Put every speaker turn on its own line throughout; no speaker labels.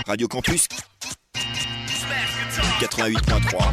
Radio Campus 88.3.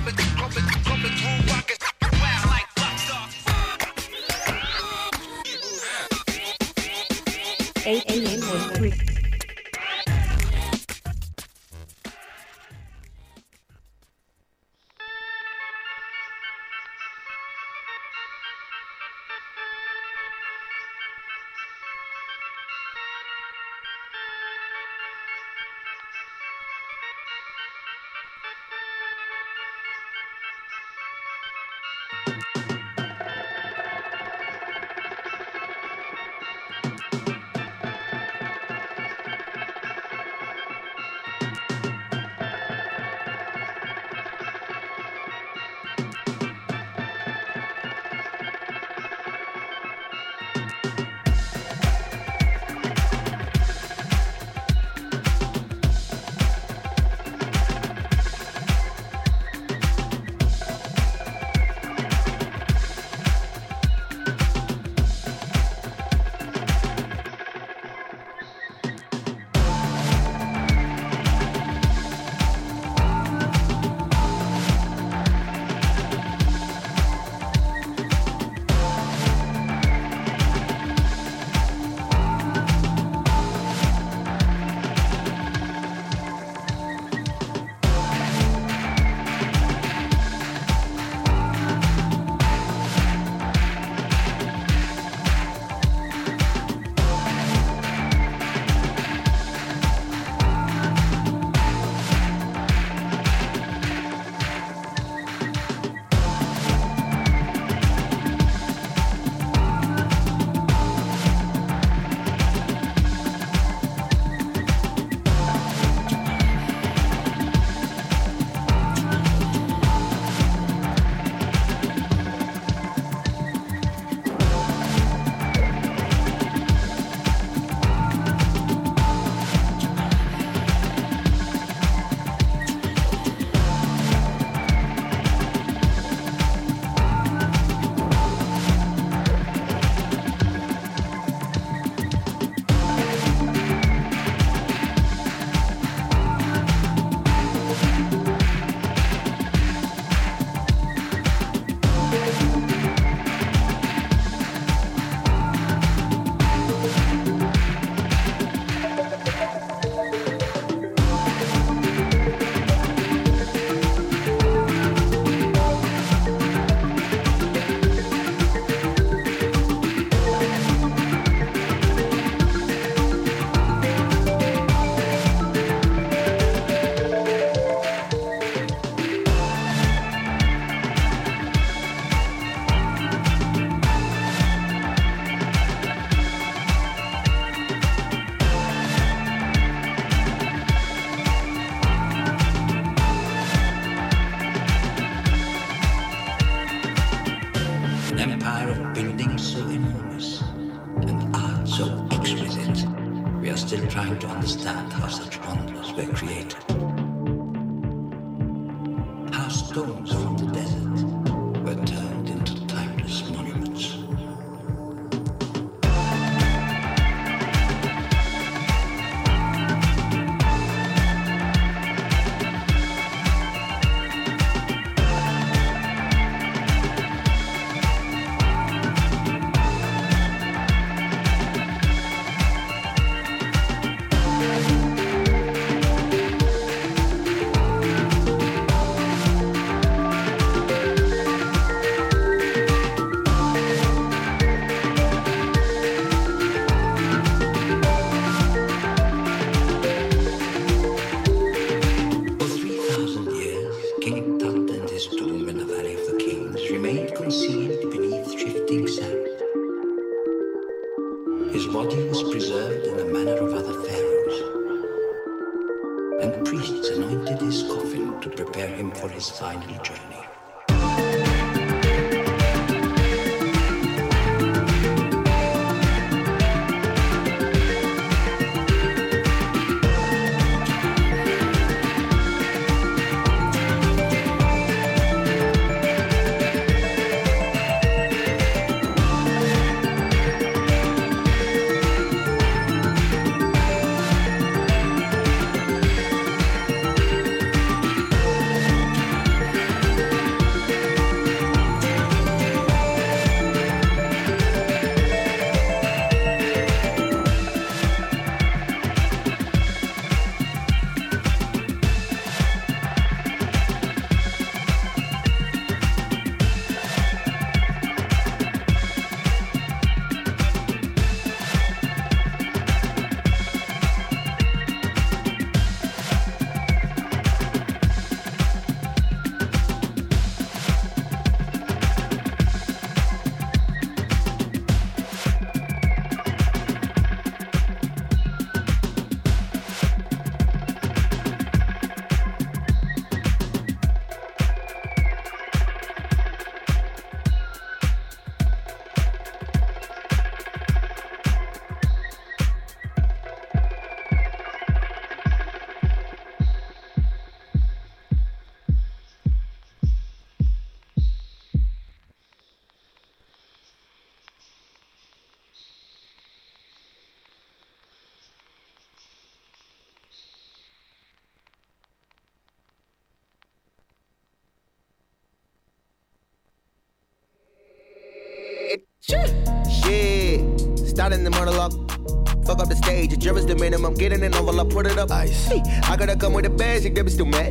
Shit. Starting the monologue. Fuck up the stage, a juror's the minimum. Get in an envelope, put it up. Ice. I gotta come with a basic, they be still mad.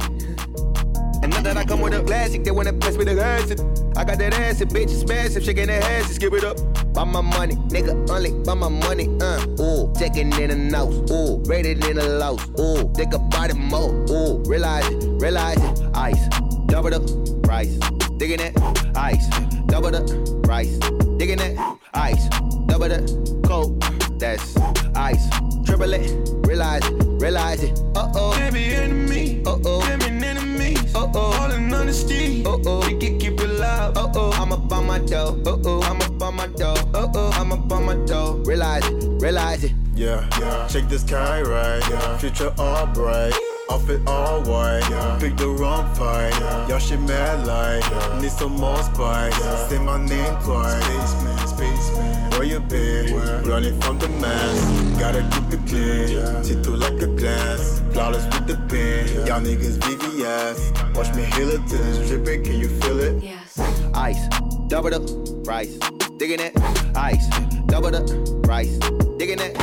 And now that I come with a classic, they wanna pass me the acid. I got that acid, bitch, it's massive, shaking their ass, just give it up. Buy my money, nigga, only buy my money, ooh. Taking in the nose, ooh. Rated in the lows, ooh. Think about it more, ooh. Realize it, ice. Double the price, digging it, ice. Double the price, digging it, ice. Double the coke, that's ice. Triple it, realize it, uh-oh.
Baby enemy,
uh-oh.
Baby enemies,
uh-oh.
All in honesty,
uh-oh.
We can keep it loud,
uh-oh. I'm up on my dough, uh-oh. I'm up on my dough, uh-oh. I'm up on my dough. Realize it.
Yeah, check the sky right, future all bright. Outfit all white, pick the wrong fight. Y'all shit mad like, need some more spice. Say my name twice. Spaceman, where you been? Running from the mask, gotta keep it clean. See through like a glass, flawless with the pen. Y'all niggas VVS. Watch me heal it till it's dripping, can you feel it?
Yes.
Ice, double the price, digging it. Ice, double the price, digging it.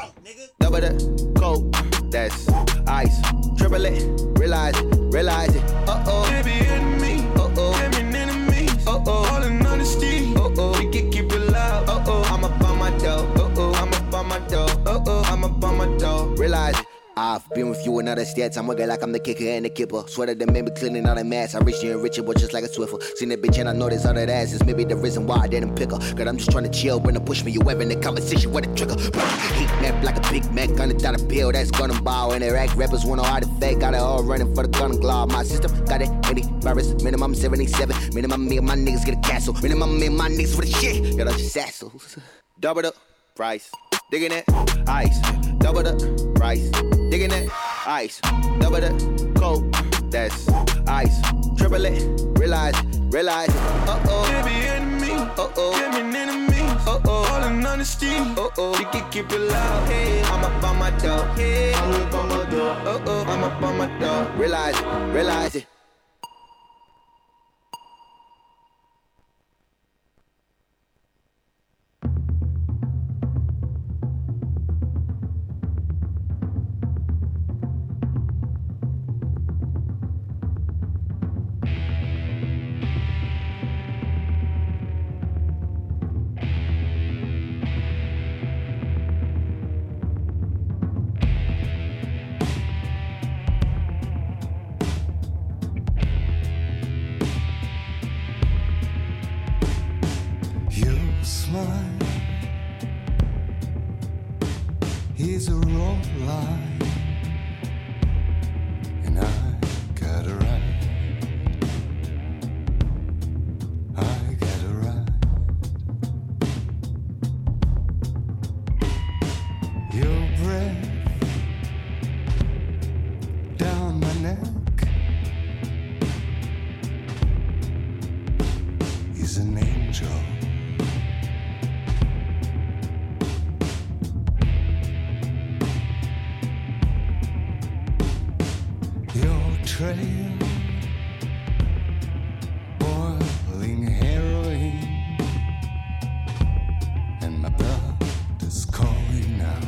Double the coke, that's ice. Triple it, realize it, uh-oh.
Baby enemy,
uh-oh.
Baby enemies,
uh-oh.
All in honesty,
uh-oh.
We can keep it loud,
uh-oh. I'm up on my dough, uh-oh. I'm up on my dough, uh-oh. I'm up on my dough. Realize it. I've been with you in other stats. I'm working like I'm the kicker and the kipper. Swear that they made me cleaning all that mess. I reached you and richer, but just like a Swiffer. Seen that bitch and I know this other ass is maybe the reason why I didn't pick her. Cause I'm just trying to chill when they push me. You ever in the conversation with a trigger. Heat map like a Big Mac, $100 bill. That's gonna bow. And the rack rappers wanna hard to fake. Got it all running for the gun and glob. My system got it antivirus. Minimum 77. Minimum me and my niggas get a castle. Minimum me and my niggas for the shit. Y'all just assholes. Double the price. Digging it. Ice. Double the price. Digging it. Ice, double the coke, that's ice. Triple it, realize it, uh-oh.
Baby enemy,
uh-oh.
Baby enemies,
uh-oh.
All in honesty,
uh-oh.
We can keep it loud,
hey. I'm up on my dough, hey.
I'm up on my door,
uh-oh. I'm up on my dough. Realize it.
He's a wrong line, and I got it right. I got it right. Your breath down my neck is an angel. Trail, boiling heroin, and my blood is calling now.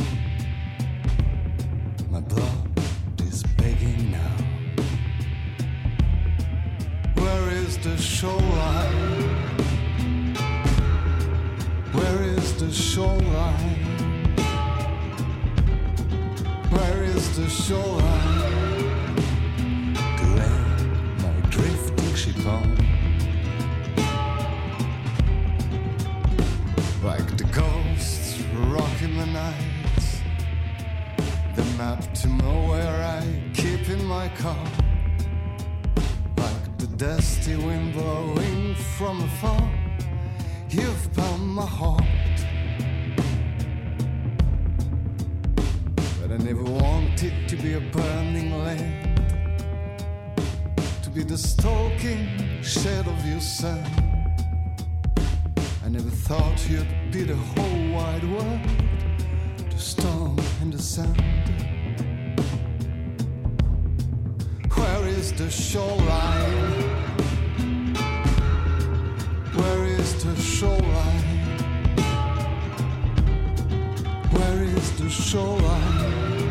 My blood is begging now. Where is the shoreline? Where is the shoreline? Where is the shoreline? Like the ghosts rocking the night, the map to nowhere I keep in my car, like the dusty wind blowing from afar. You've found my heart, but I never wanted to be a burning land, be the stalking shade of your sun. I never thought you'd be the whole wide world, the storm and the sand. Where is the shoreline? Where is the shoreline? shoreline.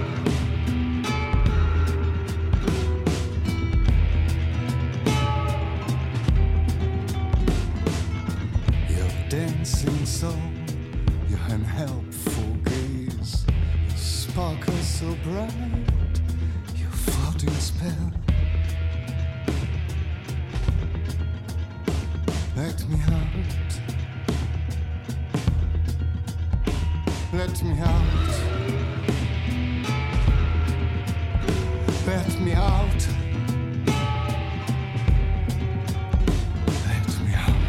Your dancing soul, your unhelpful gaze, your sparkle so bright, your floating spell. Let me out. Let me out. Let me out. Let me out.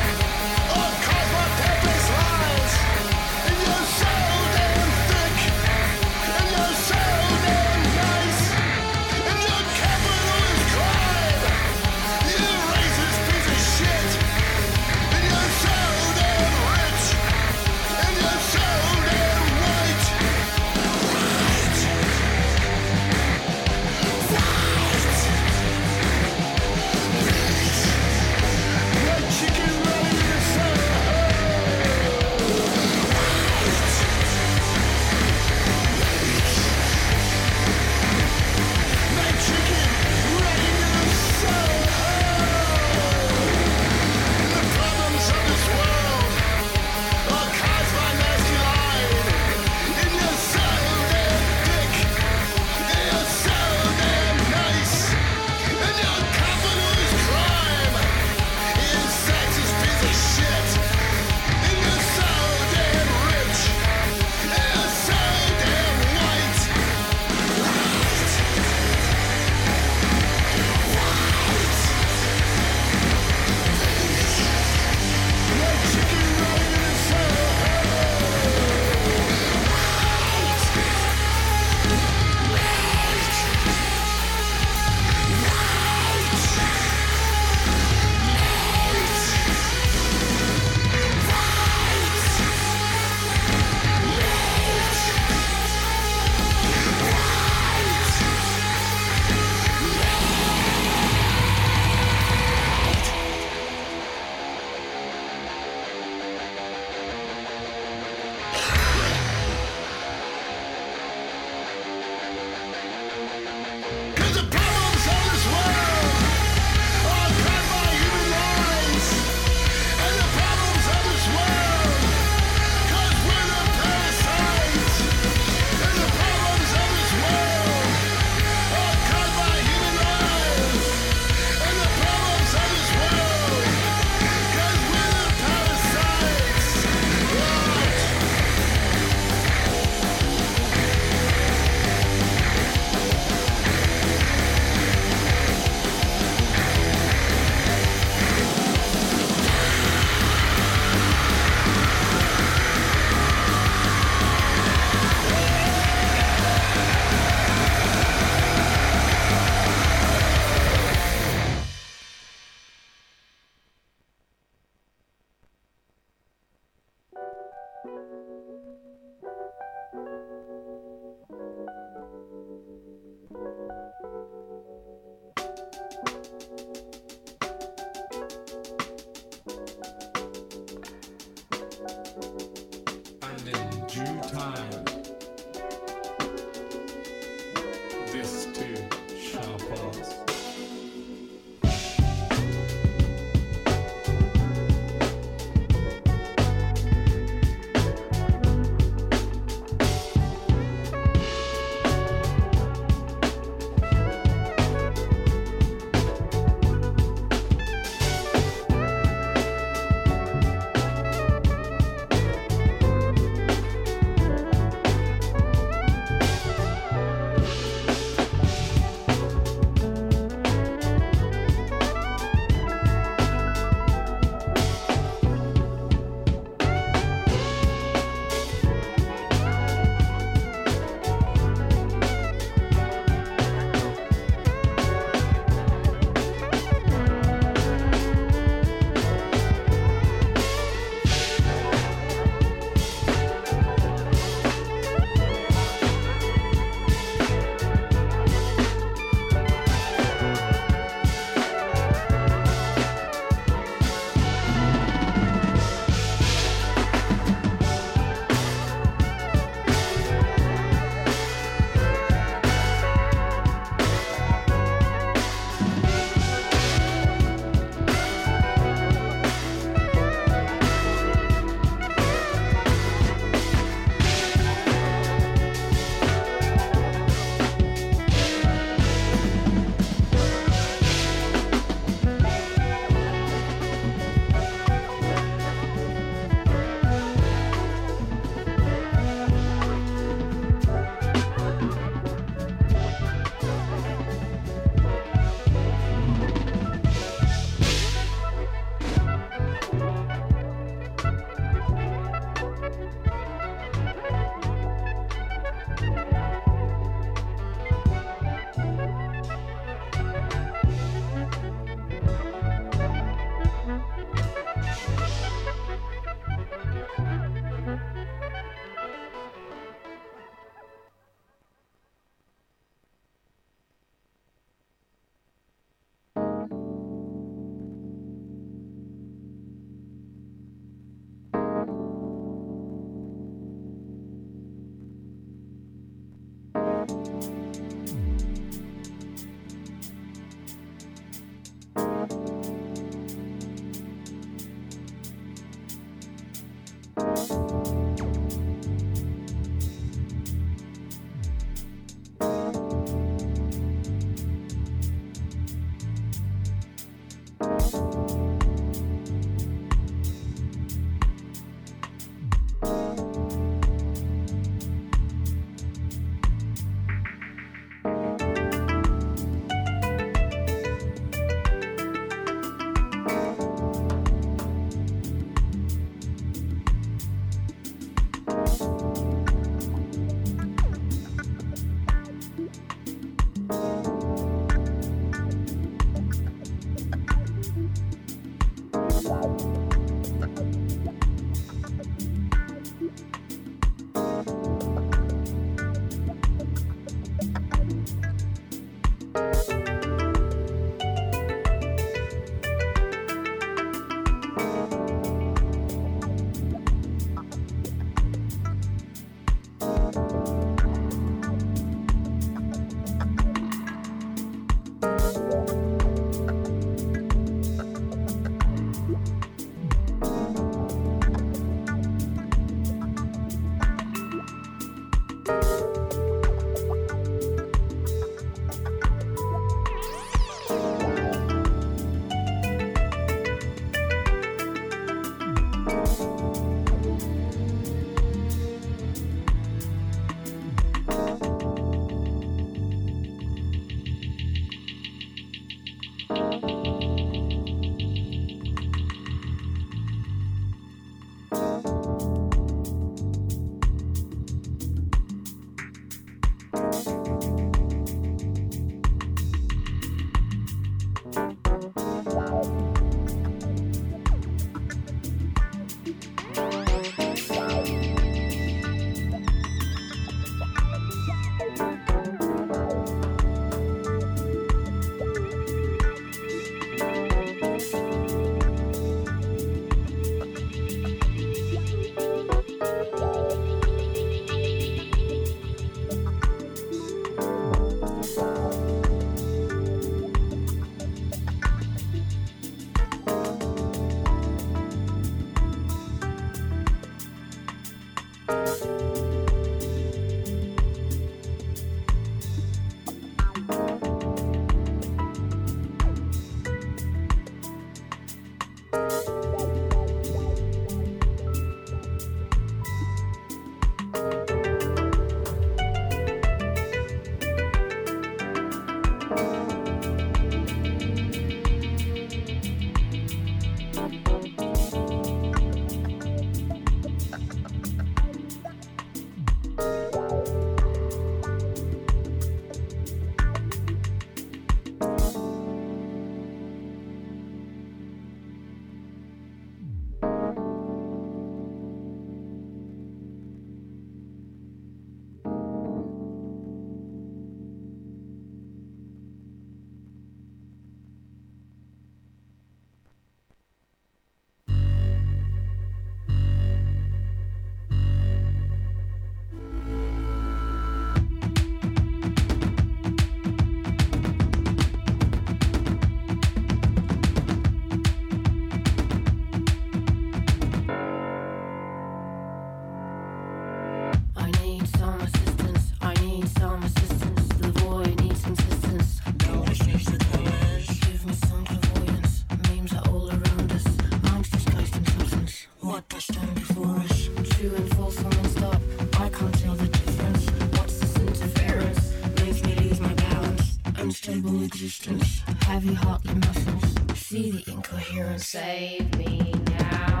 Save me now.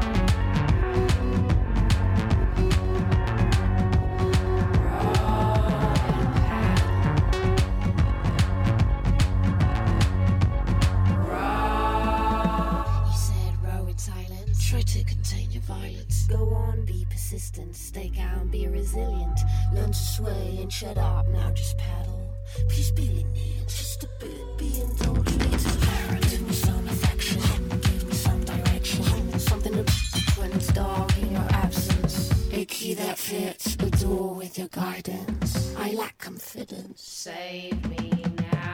You said row in silence. Try to contain your violence. Go on, be persistent. Stay calm, be resilient. Learn to sway and shut up. Now just paddle. Please be lenient, just a bit. Be indulgent. It's apparent. Give me some affection. Give me some direction. Something to when it's dark in your absence. A key that fits a door with your guidance. I lack confidence.
Save me now.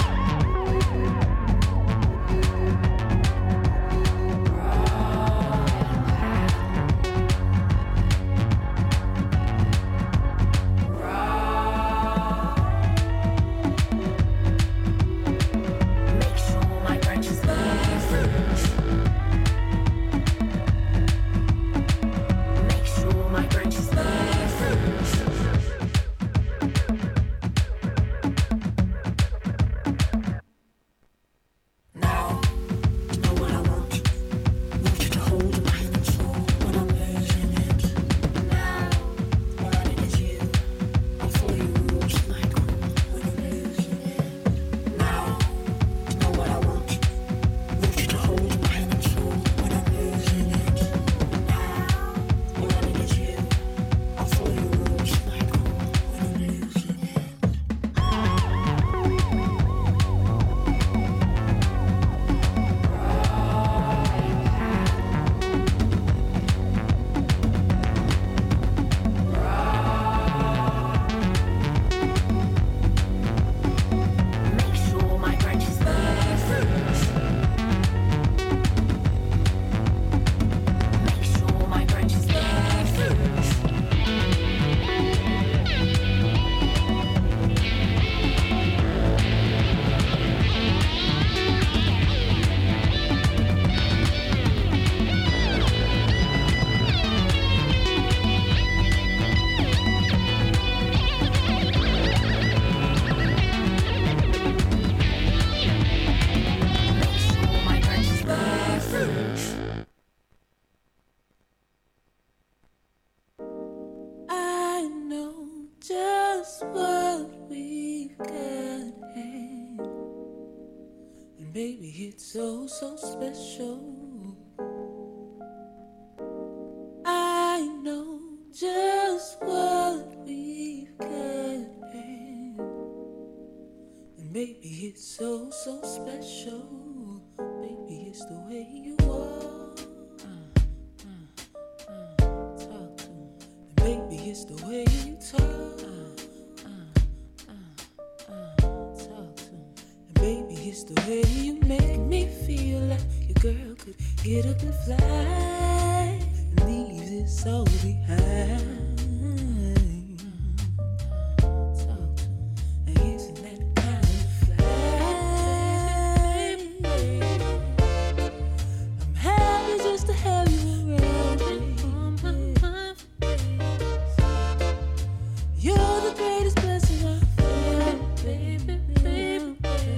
Baby, it's so special. I know just what we've got. And baby, it's so special. Baby, it's the way you walk. Talk to me. And baby, it's the way you talk. Baby, it's the way you make me feel like your girl could get up and fly and leave this all behind. Talk to me. And isn't that kind of fly? I'm happy just to have you around, baby. You're the greatest blessing I've felt, baby.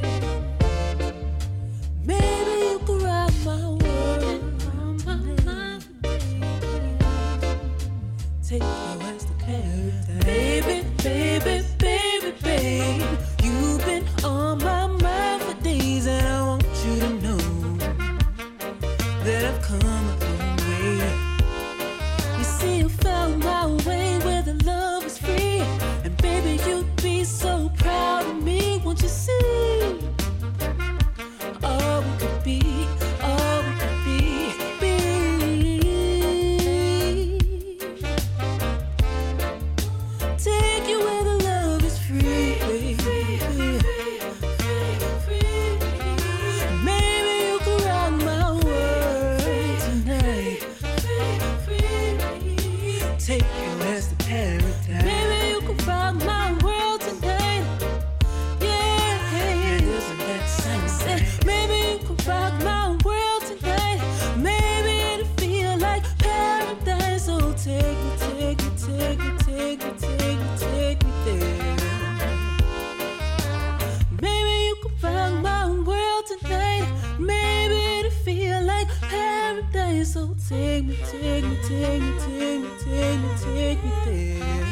take me, take me, take me, take me, take me, take me there.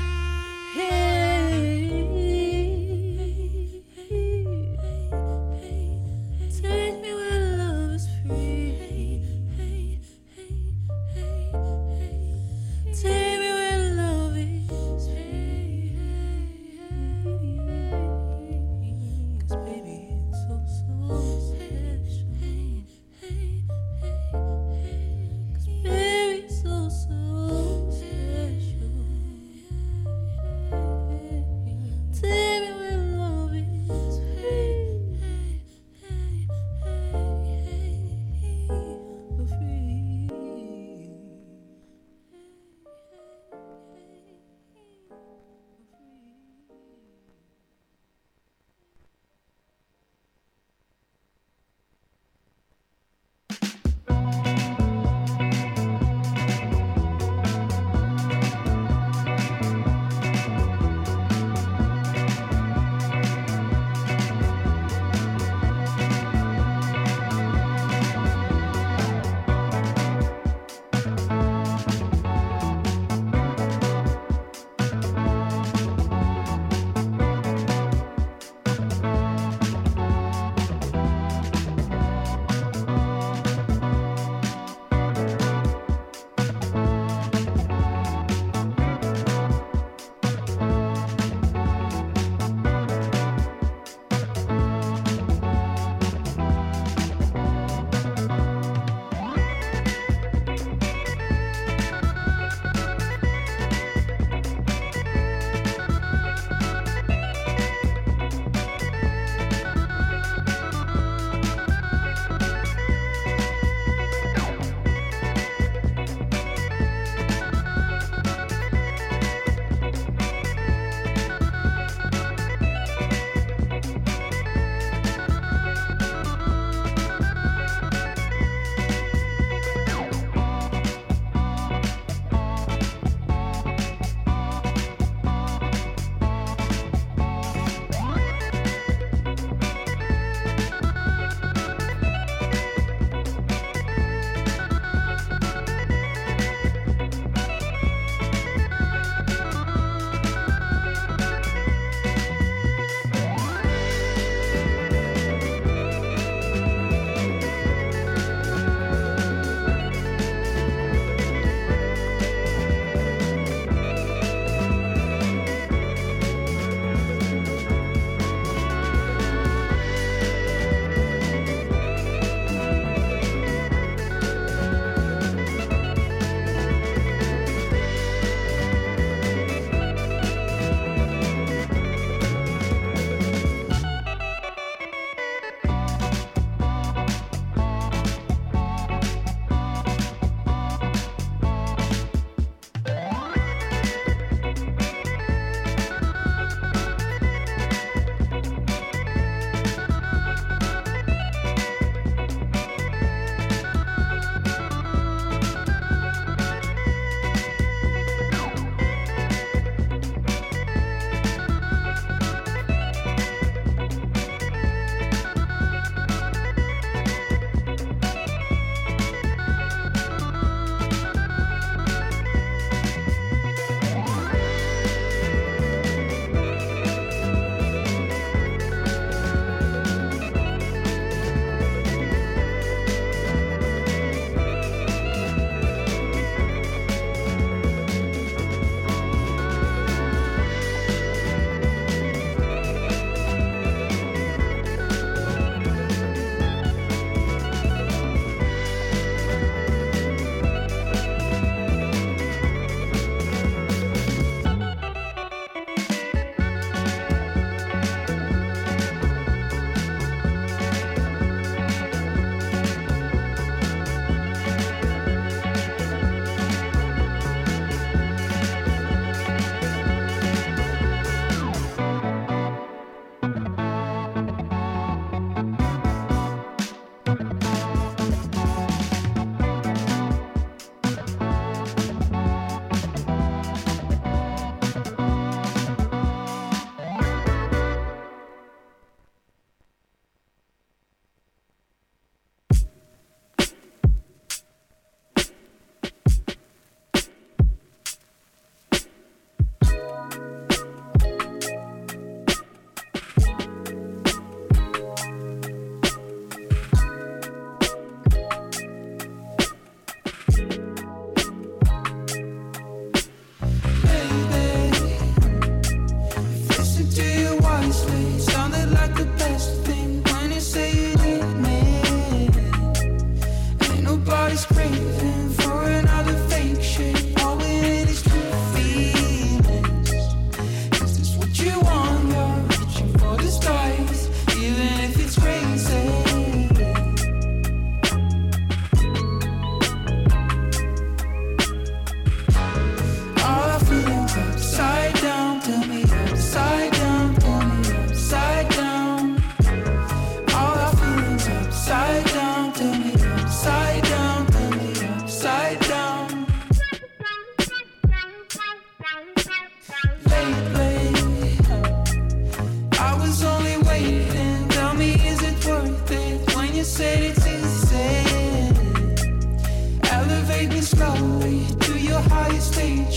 Hey, take me where love is free. Take me where love is free. 'Cause baby, it's so, so special. 'Cause baby, it's so, so special.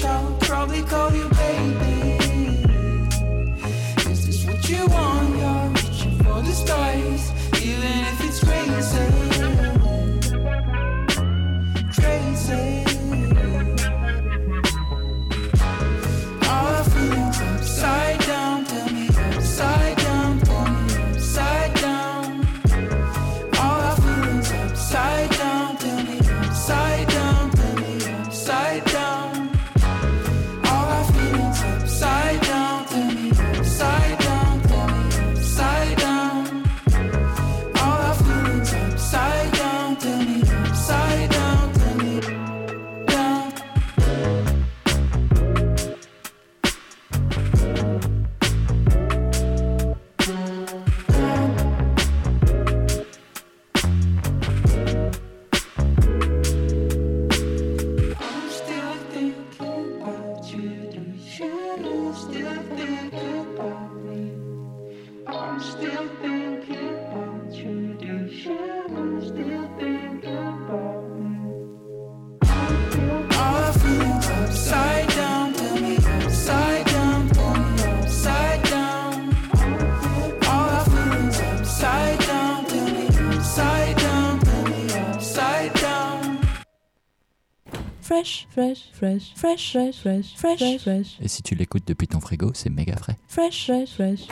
much, I'll probably call you baby. Is this what you want? You're reaching for the stars, even if it's crazy. Crazy. All our feelings upside down, tell me upside down, tell me upside down. All our feelings upside down, tell me upside down, tell me upside down. All our feelings upside down, tell me upside down, tell me upside down. All our feelings upside down, tell me upside down, tell me down. I'm still thinking about you. Do you still thinking about me? I'm still thinking about you. Do you still thinking about me? All I feel upside down, tell me upside down, tell me upside down. All I feel is upside down, tell me upside down, tell me upside down.
Fresh, fresh, fresh, fresh, fresh, fresh, fresh, fresh,
Et si tu l'écoutes depuis ton frigo, c'est méga frais.
fresh, fresh, fresh.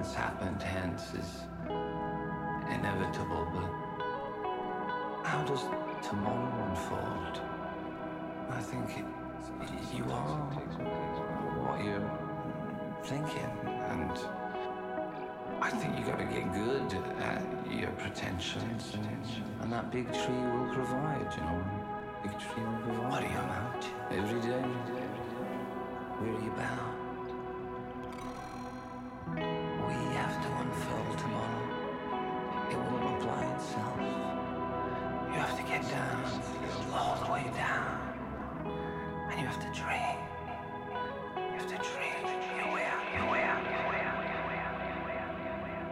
that's happened hence is inevitable, but how does tomorrow unfold? I think you are what you're thinking, and I think you gotta get good at your pretensions, and that big tree will provide, you know. Big tree will provide. What are you about? Every day. Where are you bound? We have to unfold tomorrow. It won't apply itself. You have to get down, all the way down, and you have to dream. You have to dream your way out, your way out, your way out, your way out, your way out, your way out.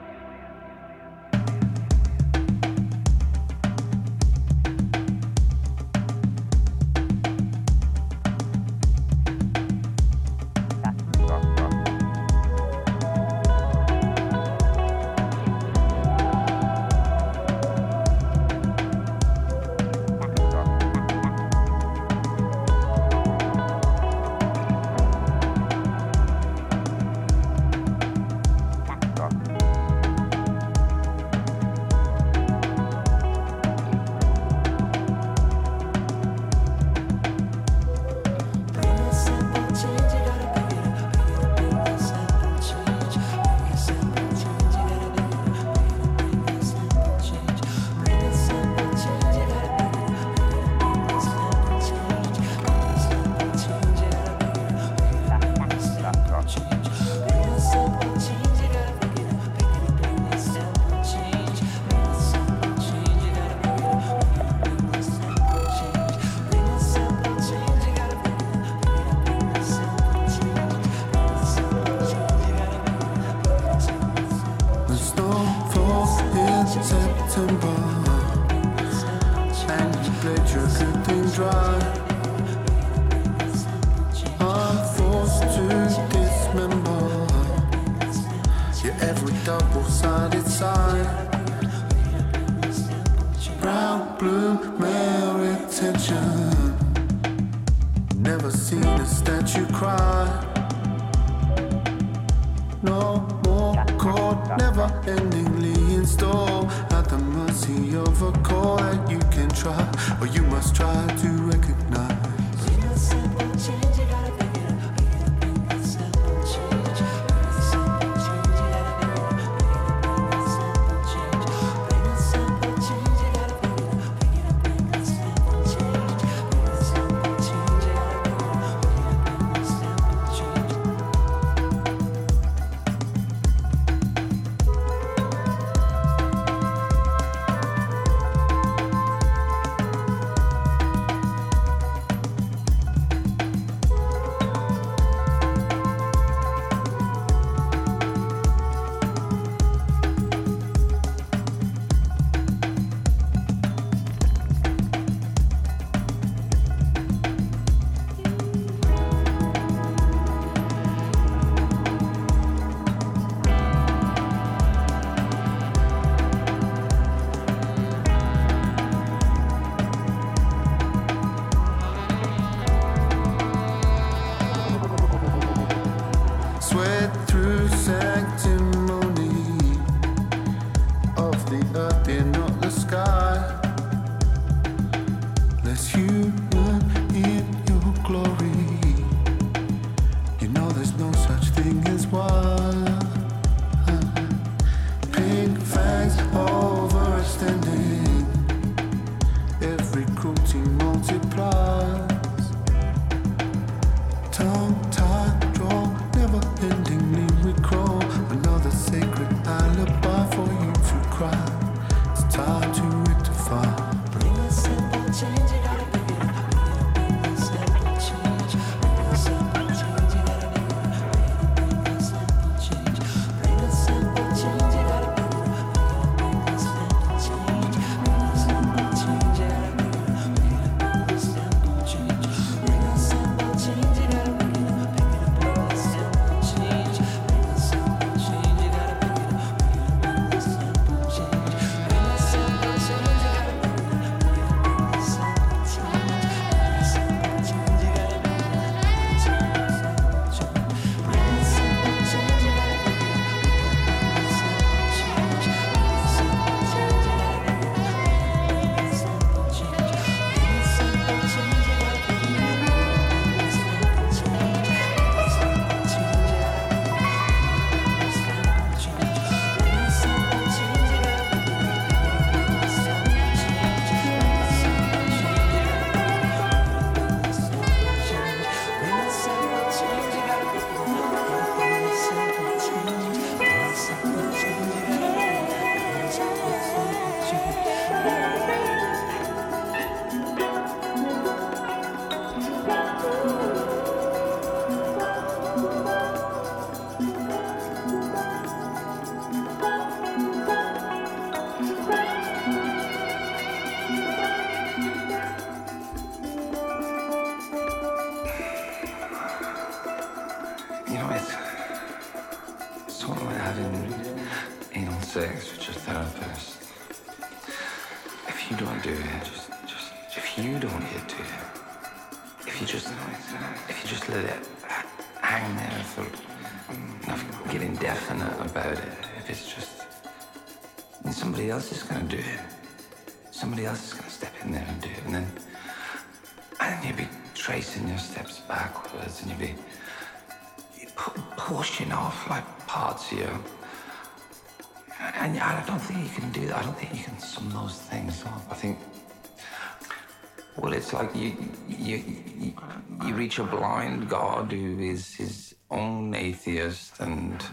You know, it's sort of like having anal sex with your therapist. If you don't do it, if you don't get to it, if you just let it hang there for enough, getting definite about it, if it's just, then somebody else is gonna do it. Somebody else is gonna step in there and do it, and then you'll be tracing your steps backwards, and you'll be pushing off like parts of you. And I don't think you can do that. I don't think you can sum those things up. I think, well, it's like you reach a blind God who is his own atheist, and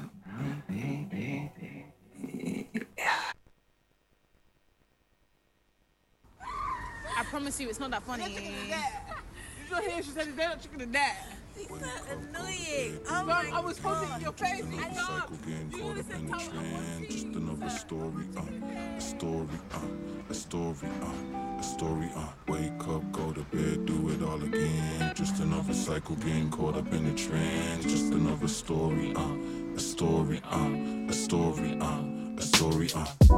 I promise you, it's not that funny. You don't hear she said they're not chicken to that.
Annoying. Oh my
I was posting in your face.
Just another cycle getting caught up in the trend. Just another story, a story, a story, a story, wake up, go to bed, do it all again. Just another cycle getting caught up in the trend. Just another story, a story, a story, a story,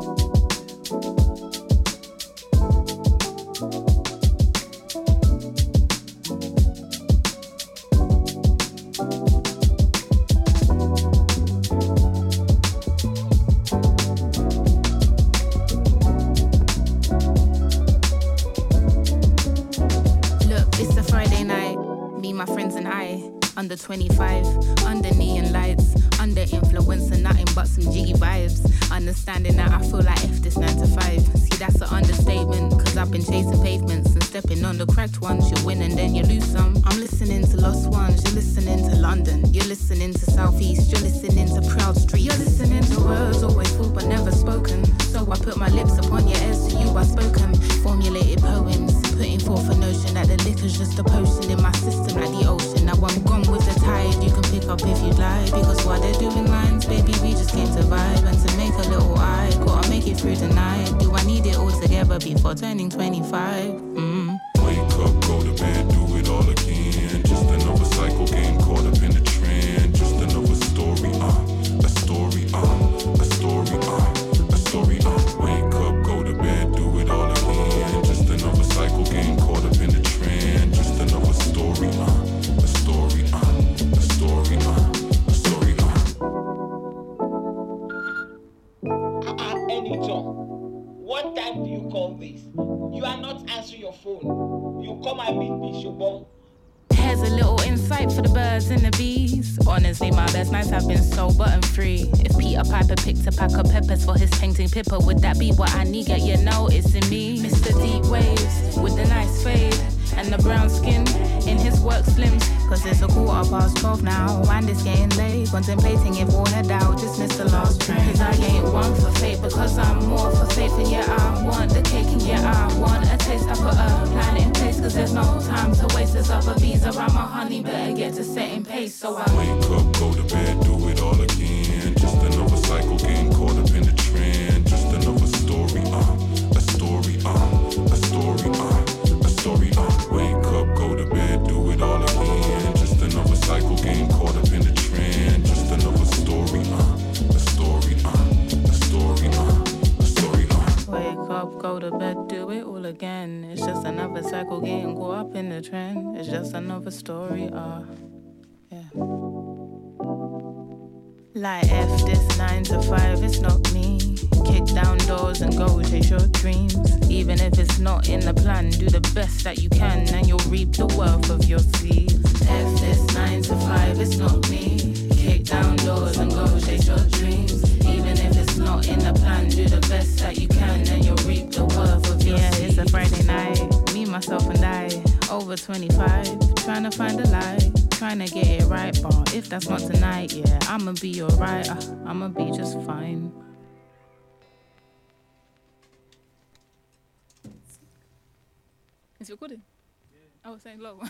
Under 25, under neon lights, under influence and nothing but some jiggy vibes. Understanding that I feel like F this 9 to 5. See, that's an understatement, cause I've been chasing pavements and stepping on the cracked ones. You win and then you lose some. I'm listening to Lost Ones, you're listening to London. You're listening to Southeast, you're listening to Proud Street. You're listening to words always thought but never spoken. So I put my lips upon your ears to you I spoken. Formulated poems, putting forth a notion that the liquor's just a potion in my system like the ocean. Now I'm gone with the tide, you can pick up if you'd like. Because while they're doing lines, baby, we just came to vibe. And to make a little eye, gotta make it through the night. Do I need it all together before turning 25?
Wake up, go to bed, do it all again. Just another cycle getting caught up in the trend. Just another story, a story, a story, a story, wake up, go to bed, do it all again. Just another cycle getting caught up in the trend. Just another story, a story, a story, a story,
Anytime. What time do you call this? You are not answering your phone. You come and meet me, Shobon.
Here's a little insight for the birds and the bees. Honestly, my best nights have been so button-free. If Peter Piper picked a pack of peppers for his painting pipper, would that be what I need? Get you noticing me? Mr. Deep Waves with the nice fade and the brown skin in his work slims. Cause it's 12:15 now and it's getting late. Contemplating if we'll head out, just missed the last train. Cause I ain't one for fate, because I'm more for faith. And yeah, I want the cake, and yeah, I want a taste. I put a plan in place, cause there's no time to waste. There's other bees around my honey, better get to setting pace. So I
wake up, go to bed, do it all again. Just another cycle getting caught up in the trend. Just another story, a story, a story, a story, wake up, go to bed, do it all again. Just another cycle getting caught up in the trend. Just another story, a story, a story, a story,
wake up, go to bed, do it all again. It's just another cycle getting caught up in the trend. It's just another story, yeah. Like F this 9 to 5, it's not me. Kick down doors and go chase your dreams. Even if it's not in the plan, do the best that you can and you'll reap the wealth of your seeds. F this 9 to 5, it's not me. Kick down doors and go chase your dreams. Even if it's not in the plan, do the best that you can and you'll reap the wealth of your seeds. Yeah, it's a Friday night, me, myself and I, over 25, trying to find a light. Trying to get it right, but if that's not tonight, yeah, I'ma be alright, I'ma be just fine. Is it recording? Yeah. I was saying low.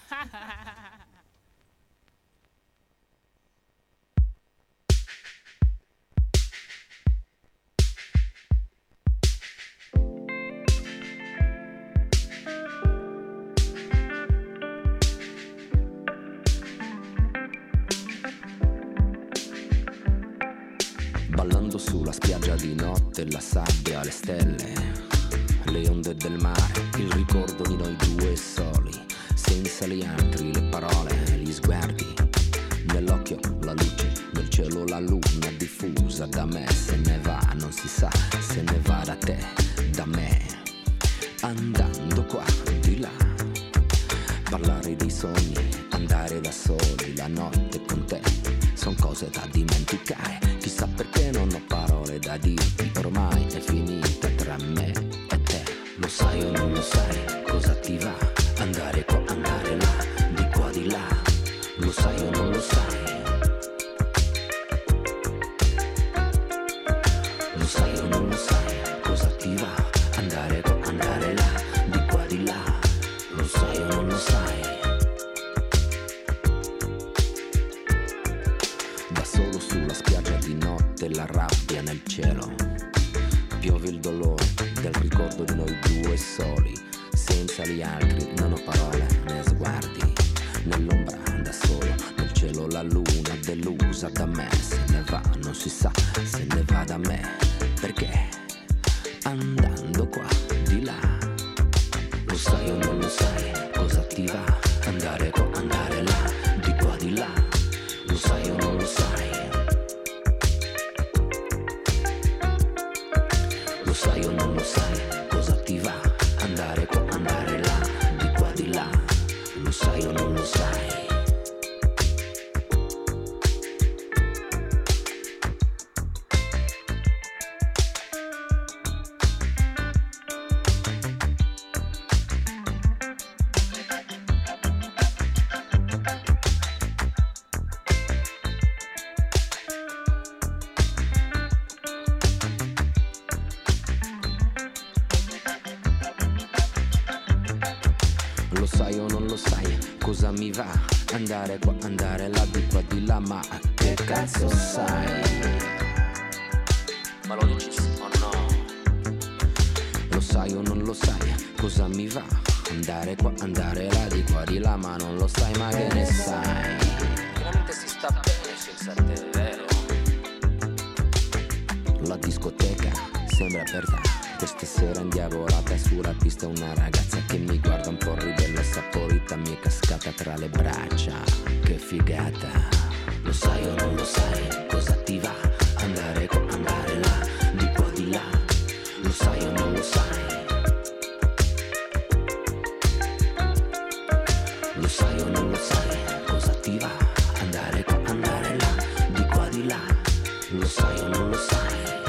Ballando sulla spiaggia di notte, la sabbia, le stelle, le onde del mare, il ricordo di noi due soli, senza gli altri, le parole, gli sguardi, nell'occhio la luce, nel cielo la luna diffusa da me, se ne va non si sa, se ne va da te, da me, andando qua, di là, parlare dei sogni, andare da soli, la notte con te, son cose da dimenticare, chissà perché non ho parole da dirti, ormai è finita tra me e te, lo sai o non lo sai, cosa ti va, andare qua, andare là, di qua, di là, lo sai o non lo sai, lo sai o non lo sai, cosa ti va, andare qua, andare là, di qua, di là, lo sai o non lo sai. Da solo sulla spiaggia di notte, la rabbia nel cielo, piove il dolore del ricordo di noi due soli, senza gli altri, non ho parole né sguardi, nell'ombra da solo, nel cielo la luna delusa da me, se ne va non si sa, se ne va da me, perché andando qua, di là, lo sai o non lo sai, cosa ti va, andare qua, andare là, di qua, di là, lo sai o non lo sai, lo sai o non lo sai, cosa ti va, andare qua, andare là, di qua, di là, lo sai o non lo sai. Lo sai o non lo sai, cosa mi va, andare qua, andare là, di qua, di là, ma che cazzo sai? Ma lo dici o no? Lo sai o non lo sai, cosa mi va, andare qua, andare là, di qua, di là, ma non lo sai, ma che ne sai? Veramente si sta bene senza te, vero? La discoteca sembra aperta, questa sera indiavolata sulla pista una ragazza che mi guarda un po' ribelle, saporita, mi è cascata tra le braccia, che figata. Lo sai o non lo sai, cosa ti va, andare qua, andare là, di qua, di là, lo sai o non lo sai, lo sai o non lo sai, cosa ti va, andare qua, andare là, di qua, di là, lo sai o non lo sai.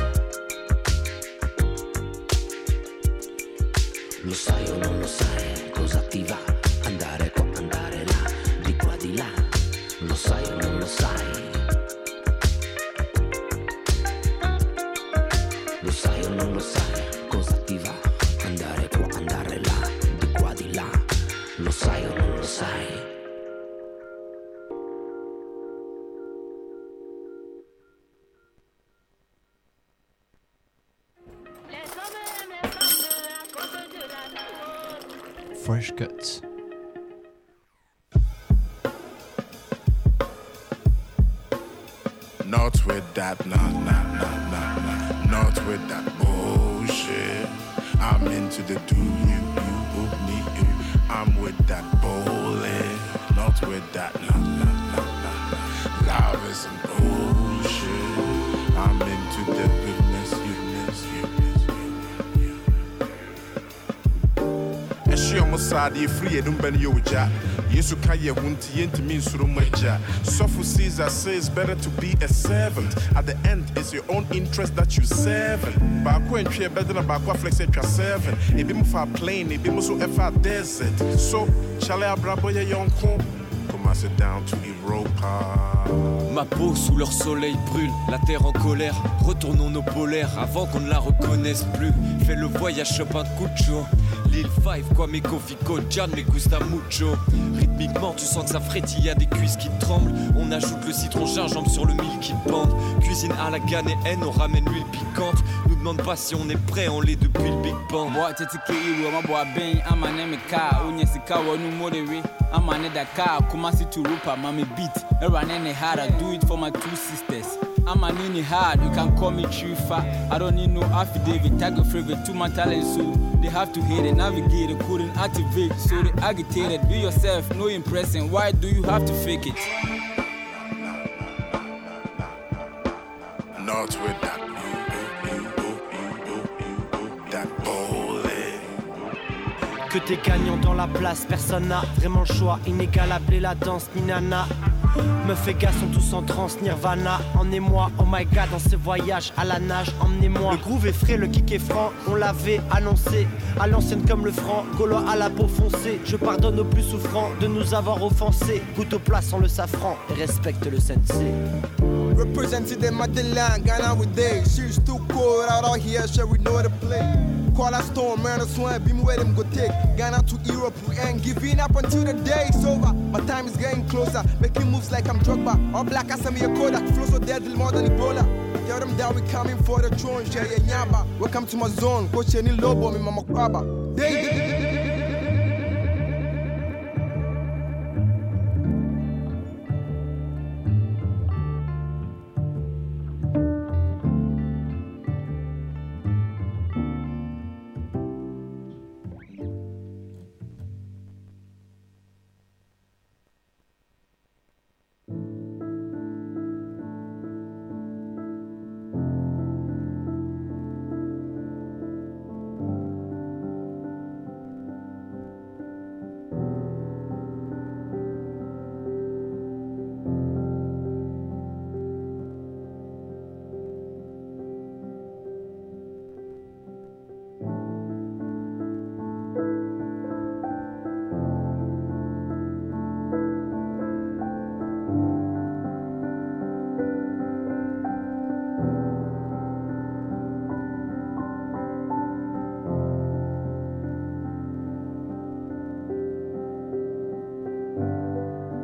Lo sai o non lo sai, cosa ti va, andare qua, andare là, di qua, di là, lo sai o non lo sai, lo sai o non lo sai, cosa ti va, andare qua, andare là, di qua, di là, lo sai o non lo sai.
Fresh Cuts.
Not with that, not not with that bullshit. I'm into the do you, me, you. I'm with that bowling, not with that, love is some bullshit. I'm into the goodness, you. Sadi free and umben yoja. Yesu kaya wunti yenti means rumaja. Sofu Caesar says better to be a servant. At the end, it's your own interest that you serve. Bako and tree better than Bako flex at your servant. It be for plain, it be so FR desert. So, shall I brabo ya yonko? Come sit down to Europa.
Ma peau sous leur soleil brûle, la terre en colère. Retournons nos polaires avant qu'on ne la reconnaisse plus. Fais le voyage Chopin Cucho. Lil Five, quoi mes Kofico, Jan, me gusta mucho. Rythmiquement, tu sens que ça frétille, y a des cuisses qui tremblent. On ajoute le citron gingembre sur le mille qui bande. Cuisine à la ghanéenne, on ramène l'huile piquante. Nous demande pas si on est prêt, on l'est depuis le Big Bang.
Boy, t'es qui, ma boy, ben, amane me ka, onye sika wonu modewe. Amane da ka, kumasi to rupa, mami beat. Erane ne hara, do it for my two sisters. I'm an indie hard, you can call me Chifa. I don't need no affidavit, tag a favorite to my talent, so they have to hate it, navigate it, couldn't activate, so they agitated. Be yourself, no impressing, why do you have to fake it?
Not with that, that bowling.
Que t'es gagnant dans la place, personne n'a vraiment le choix. Inégalable et la danse, ni nana. Meuf et gars sont tous en transe, Nirvana. Emmenez-moi, oh my god, dans ces voyages à la nage, emmenez-moi. Le groove est frais, le kick est franc, on l'avait annoncé. À l'ancienne comme le franc, Gaulois à la peau foncée. Je pardonne aux plus souffrants de nous avoir offensés. Goûte au plat sans le safran et respecte le sensei.
Represented in Madeline, Ghana with day. She's too cold out here, sure we know the play. Call a storm, man, a swim, beam where them go take. Ghana to Europe, we ain't giving up until the day is over. My time is getting closer, making moves like I'm Drogba. All black as I'm a Kodak, flow so deadly more than Ebola. Tell them that we coming for the throne, share your nyaba. Welcome to my zone, coach any lobo, me mama kwaba. They